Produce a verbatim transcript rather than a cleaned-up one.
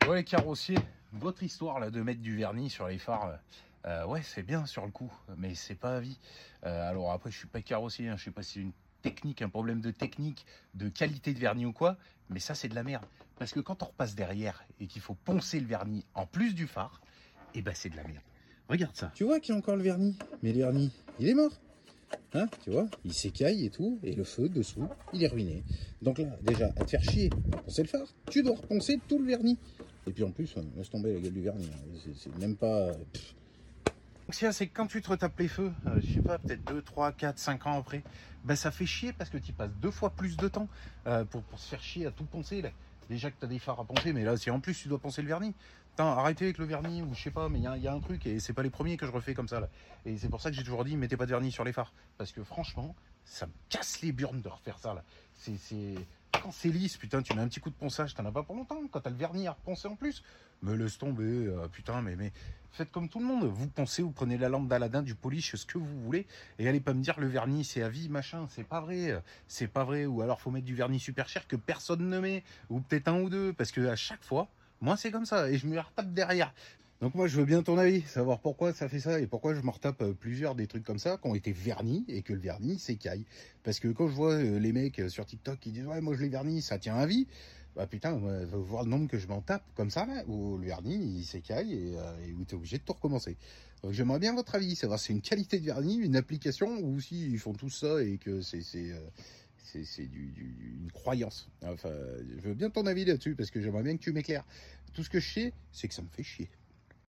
Ouais, les carrossiers, votre histoire là de mettre du vernis sur les phares, euh, ouais, c'est bien sur le coup, mais c'est pas à vie. Euh, alors après, je suis pas carrossier, hein, je sais pas si c'est une technique, un problème de technique, de qualité de vernis ou quoi, mais ça c'est de la merde. Parce que quand on repasse derrière et qu'il faut poncer le vernis en plus du phare, et eh ben c'est de la merde. Regarde ça. Tu vois qu'il y a encore le vernis, mais le vernis, il est mort. Hein, tu vois, il s'écaille et tout, et le feu dessous, il est ruiné. Donc là, déjà, à te faire chier pour poncer le phare, tu dois reponcer tout le vernis. Et puis en plus, laisse tomber la gueule du vernis, c'est même pas... Pff. Donc c'est c'est que quand tu te retapes les feux, euh, je sais pas, peut-être deux, trois, quatre, cinq ans après, ben ça fait chier parce que tu passes deux fois plus de temps euh, pour, pour se faire chier à tout poncer. Là. Déjà que tu as des phares à poncer, mais là, si en plus tu dois poncer le vernis, putain, arrêtez avec le vernis, ou je sais pas, mais il y, y a un truc, et c'est pas les premiers que je refais comme ça, là. Et c'est pour ça que j'ai toujours dit, mettez pas de vernis sur les phares. Parce que franchement, ça me casse les burnes de refaire ça, là. C'est... Quand c'est lisse, putain, tu mets un petit coup de ponçage, t'en as pas pour longtemps. Quand t'as le vernis à reponcer en plus, me laisse tomber, euh, putain, mais, mais faites comme tout le monde. Vous poncez, vous prenez la lampe d'Aladin, du polish, ce que vous voulez, et allez pas me dire le vernis c'est à vie, machin, c'est pas vrai, c'est pas vrai. Ou alors faut mettre du vernis super cher que personne ne met, ou peut-être un ou deux, parce que à chaque fois, moi c'est comme ça, et je me retape derrière. Donc moi je veux bien ton avis, savoir pourquoi ça fait ça et pourquoi je me retape plusieurs des trucs comme ça qui ont été vernis et que le vernis s'écaille. Parce que quand je vois les mecs sur TikTok qui disent ouais moi je l'ai vernis, ça tient à vie, bah putain, moi, faut voir le nombre que je m'en tape comme ça là, où le vernis il s'écaille et, euh, et où t'es obligé de tout recommencer. Donc j'aimerais bien votre avis, savoir si c'est une qualité de vernis, une application ou si ils font tout ça et que c'est c'est euh, c'est, c'est du, du, une croyance. Enfin, je veux bien ton avis là-dessus parce que j'aimerais bien que tu m'éclaires. Tout ce que je sais, c'est que ça me fait chier.